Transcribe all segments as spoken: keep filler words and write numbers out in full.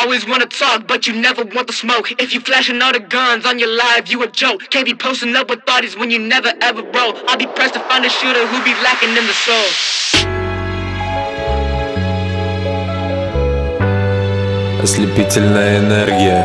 always wanna talk, but you never want the smoke. If you flashing all the guns on your live, you a joke. Can't be posting up with thotties when you never ever roll. I'll be pressed to find a shooter who be lacking in the soul. Ослепительная энергия.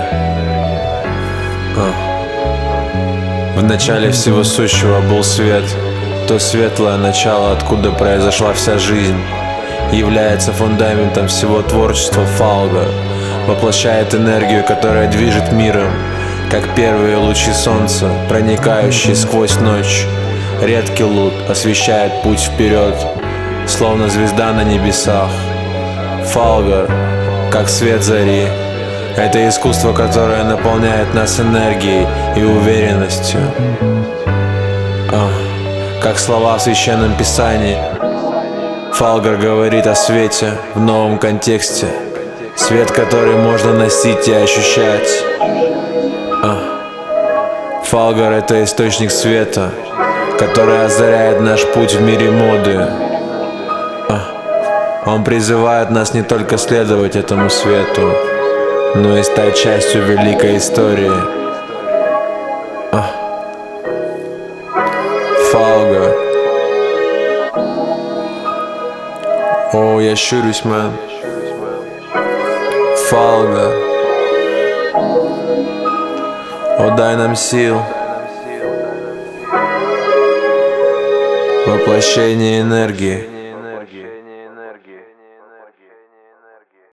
а. В начале всего сущего был свет. То светлое начало, откуда произошла вся жизнь, является фундаментом всего творчества Фалга. Воплощает энергию, которая движет миром, как первые лучи солнца, проникающие сквозь ночь. Редкий луч освещает путь вперед, словно звезда на небесах. Фалга, как свет зари, это искусство, которое наполняет нас энергией и уверенностью. а, Как слова в священном писании. Фалгар говорит о свете в новом контексте. Свет, который можно носить и ощущать. а. Фалгар — это источник света, который озаряет наш путь в мире моды. а. Он призывает нас не только следовать этому свету, но и стать частью великой истории. а. Фалгар. О, я щурюсь, мэн. Фалга. О, дай нам сил. Воплощение энергии.